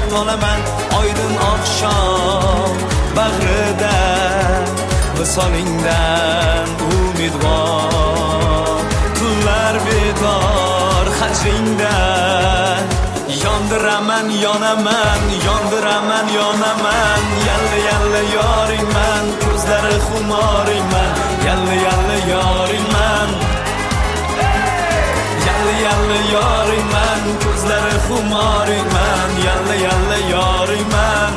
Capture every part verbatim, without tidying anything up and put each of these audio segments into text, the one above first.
olaman oydin oqshom bag'rida visolingdan umidvor tunlar bedor hajringda yondiraman yonaman yondiraman yonaman yalla yalla yoringman ko'zlari xumoringman yalla yalla yoringman yalla yalla yoringman ko'zlari xumoringman yalla yalla yoringman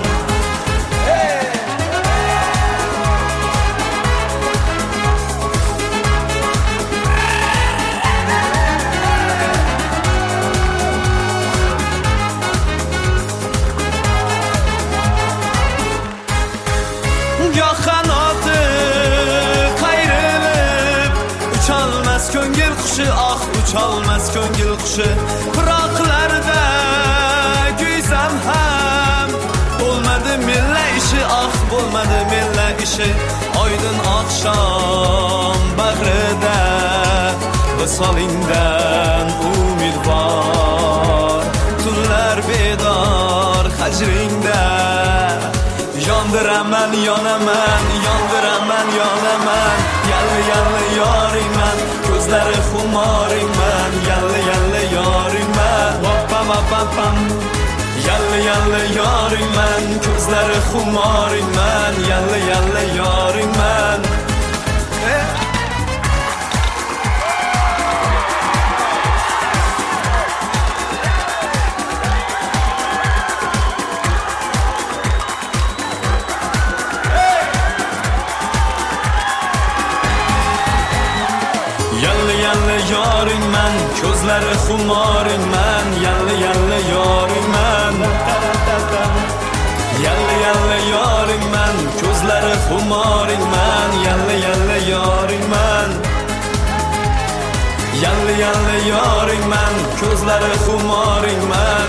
ko'ngil qushi ah ucholmas ko'ngil qushi piroqlarda kuysam ham bo'lmadi milla ishi ah bo'lmadi milla ishi oydin oqshom bag'rida visolingdan umidvor tunlar bedor hajringda yondiraman yonaman yondiraman yonaman yalla yalla yoringman ko'zlari xumoringman yalla yalla yoringman pam pam pam yalla yalla yoringman ko'zlari xumoringman yalla yalla yoringman yoringman ko'zlari xumoringman yalla yalla yoringman yalla yalla yoringman ko'zlari xumoringman yalla yalla yoringman yalla yalla yoringman ko'zlari xumoringman